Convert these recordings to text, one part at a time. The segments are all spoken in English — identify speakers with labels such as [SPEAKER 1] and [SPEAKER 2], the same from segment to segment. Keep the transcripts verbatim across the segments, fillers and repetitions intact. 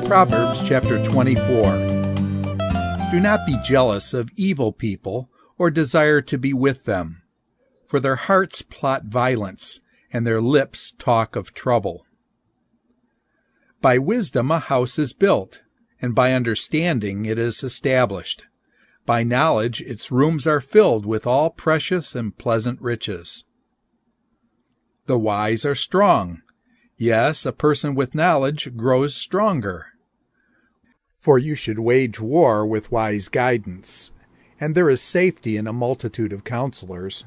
[SPEAKER 1] Proverbs chapter twenty-four. Do not be jealous of evil people, or desire to be with them, for their hearts plot violence, and their lips talk of trouble. By wisdom a house is built, and by understanding it is established. By knowledge its rooms are filled with all precious and pleasant riches. The wise are strong. Yes, a person with knowledge grows stronger. For you should wage war with wise guidance, and there is safety in a multitude of counselors.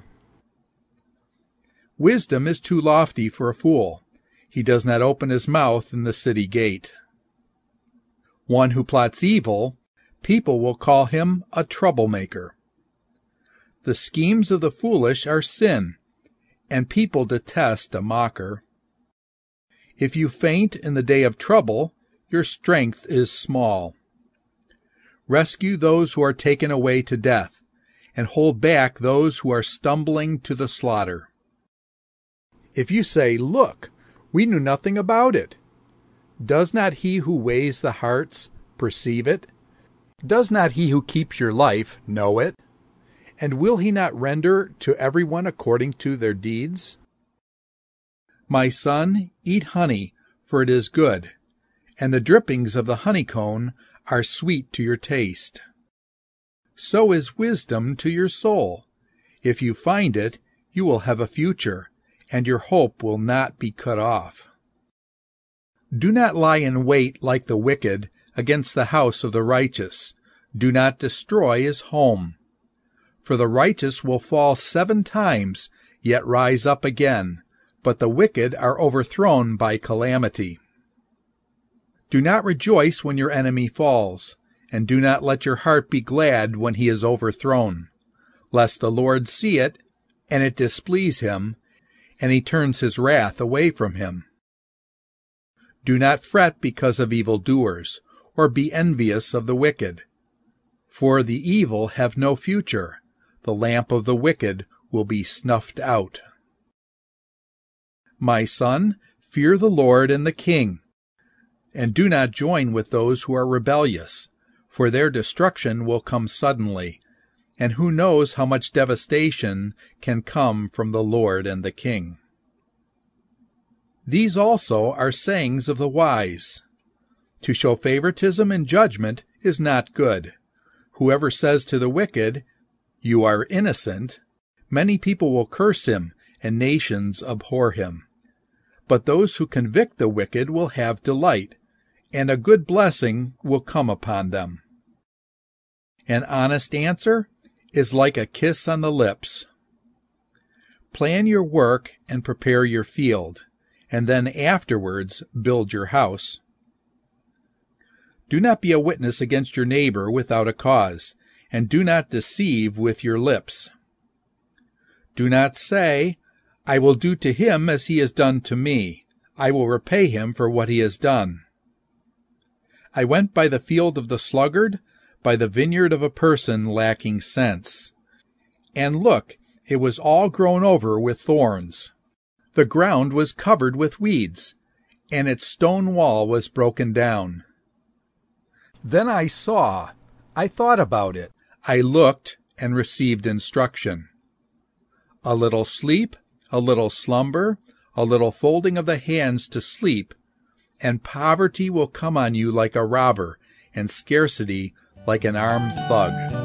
[SPEAKER 1] Wisdom is too lofty for a fool. He does not open his mouth in the city gate. One who plots evil, people will call him a troublemaker. The schemes of the foolish are sin, and people detest a mocker. If you faint in the day of trouble, your strength is small. Rescue those who are taken away to death, and hold back those who are stumbling to the slaughter. If you say, "Look, we knew nothing about it," does not he who weighs the hearts perceive it? Does not he who keeps your life know it? And will he not render to everyone according to their deeds? My son, eat honey, for it is good, and the drippings of the honeycomb are sweet to your taste. So is wisdom to your soul. If you find it, you will have a future, and your hope will not be cut off. Do not lie in wait like the wicked against the house of the righteous. Do not destroy his home. For the righteous will fall seven times, yet rise up again, but the wicked are overthrown by calamity. Do not rejoice when your enemy falls, and do not let your heart be glad when he is overthrown, lest the Lord see it, and it displease him, and he turns his wrath away from him. Do not fret because of evildoers, or be envious of the wicked. For the evil have no future. The lamp of the wicked will be snuffed out. My son, fear the Lord and the king, and do not join with those who are rebellious, for their destruction will come suddenly, and who knows how much devastation can come from the Lord and the king. These also are sayings of the wise. To show favoritism in judgment is not good. Whoever says to the wicked, "You are innocent," many people will curse him, and nations abhor him. But those who convict the wicked will have delight, and a good blessing will come upon them. An honest answer is like a kiss on the lips. Plan your work and prepare your field, and then afterwards build your house. Do not be a witness against your neighbor without a cause, and do not deceive with your lips. Do not say, "I will do to him as he has done to me. I will repay him for what he has done." I went by the field of the sluggard, by the vineyard of a person lacking sense. And look, it was all grown over with thorns. The ground was covered with weeds, and its stone wall was broken down. Then I saw, I thought about it, I looked and received instruction. A little sleep, a little slumber, a little folding of the hands to sleep, and poverty will come on you like a robber, and scarcity like an armed thug.